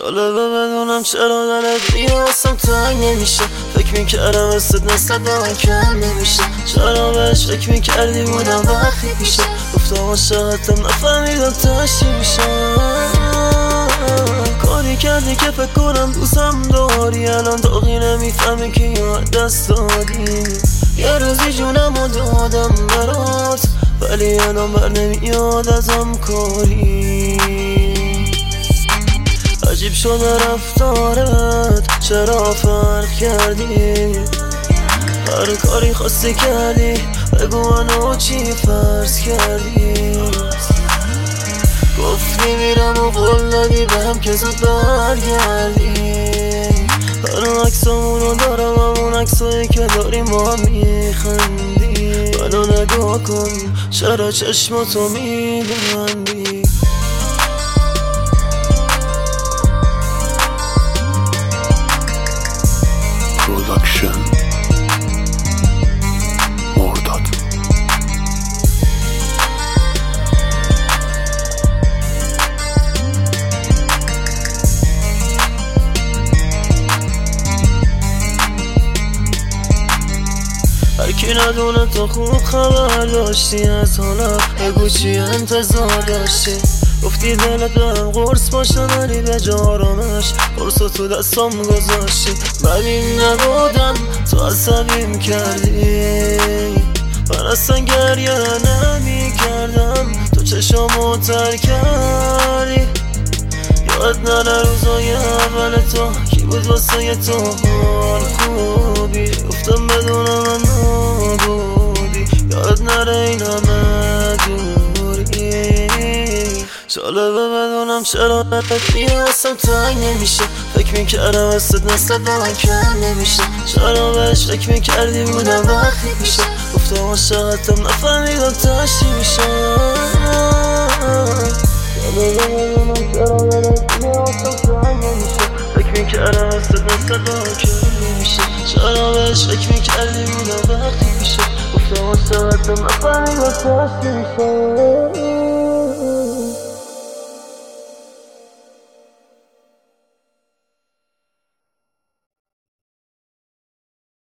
جالبه بدونم چرا دلت بیاسم تنگ نمیشه. فکر میکردم استد نسبت به من کم نمیشه. چرا بهش فکر میکردی بودم وقتی پیشه. گفتم عاشقتم نفهمیدم تشتی میشه. کاری کردی که فکر کنم دوستم داری. الان داغی نمیفهمی که یاد دست دادی. یه روزی جونمو دادم برات ولی الان بر نمیاد ازم کاری. عجیب شده رفتارت چرا فرق کردی. هر کاری خواستی کردی بگو منو چی فرض کردی. گفتی میرم و قول دادی بهم که زود برگردی. هر عکسامونو دارم همون عکسایی که داریم ما میخندی. منو نگاه کن چرا چشماتو میبندی. پروداکشن مرداد. هرکی ندونه تو خوب خبر داشتی از حالا بگو چی انتظار داشتی. گفتی دلت بهم قرص باشه ولی به جا آرامش قرصو تو دستم گذاشتی. ولی نبودم تو عصبیم کردی. من اصلا گریه نمی کردم تو چشامو تر کردی. یاد نره روزای اول تو کی بود واسه تو حال خوبی. گفتم بدونم من نبودی. یاد نره این همه دوری. جالبه بدونم چرا دلت بیاسم تنگ نمیشه. فکر میکردم استد نسبت به من کم نمیشه. چرا بهش فکر میکردی بودم وقتی پیشه. گفتم عاشقتم نفهمیدم تشتی میشه. جالبه بدونم چرا دلت بیاسم تنگ نمیشه. فکر میکردم استد نسبت به من کم نمیشه. چرا بهش فکر میکردی بودم وقتی پیشه. گفتم عاشقتم نفهمیدم تشتی میشه.